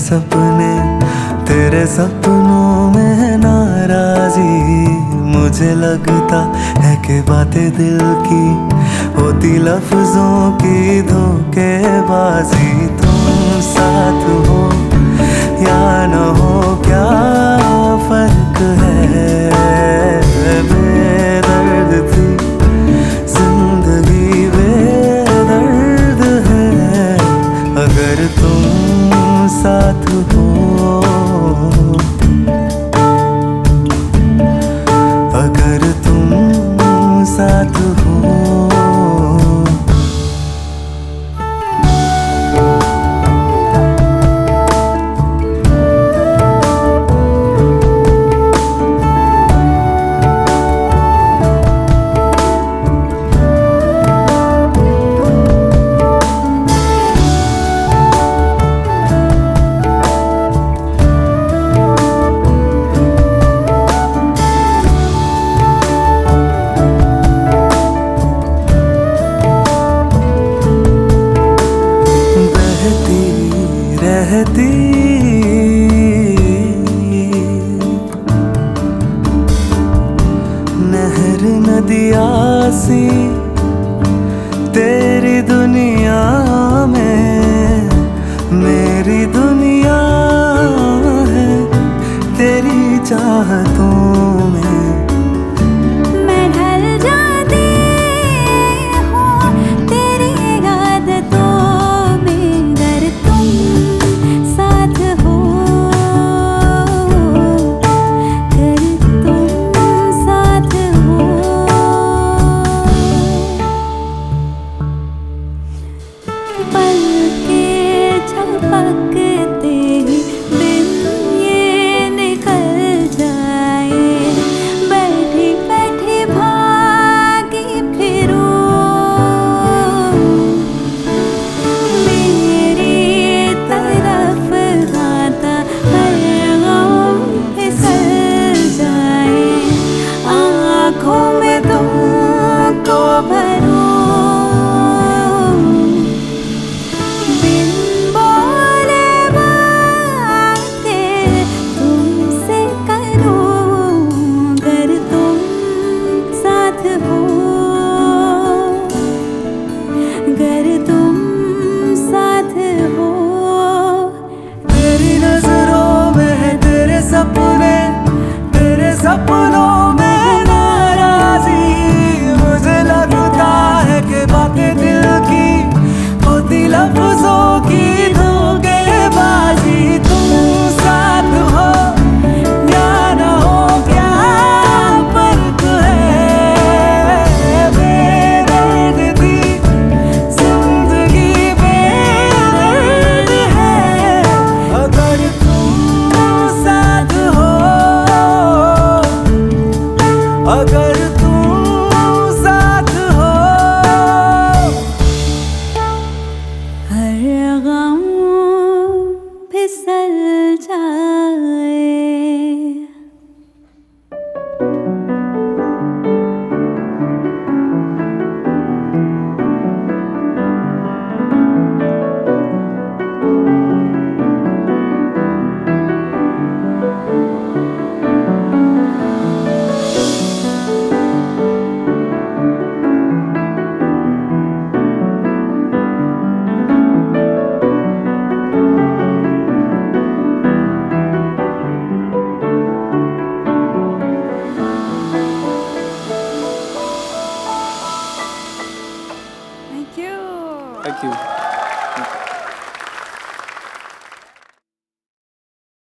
सपने, तेरे सपनों में नाराजी। मुझे लगता है कि बातें दिल की होती लफ्जों की धोखेबाजी। तुम साथ हो या न हो क्या फर्क है, बेदर्द थी जिंदगी बेदर्द है। अगर तुम साथ हो, अगर तुम साथ हो। रहती नहर नदिया सी तेरी दुनिया में मेरी दुनिया है, तेरी चाहतों में। सपनों में नाराजी, मुझे लगता है कि बातें दिल की होती लफ्जों की धोखेबाजी। तुम साथ हो या न हो क्या फर्क है, बेदर्द थी जिंदगी बेदर्द है। अगर तुम साथ हो, अगर तुम साथ हो, हर गम फिसल जाए। Thank you.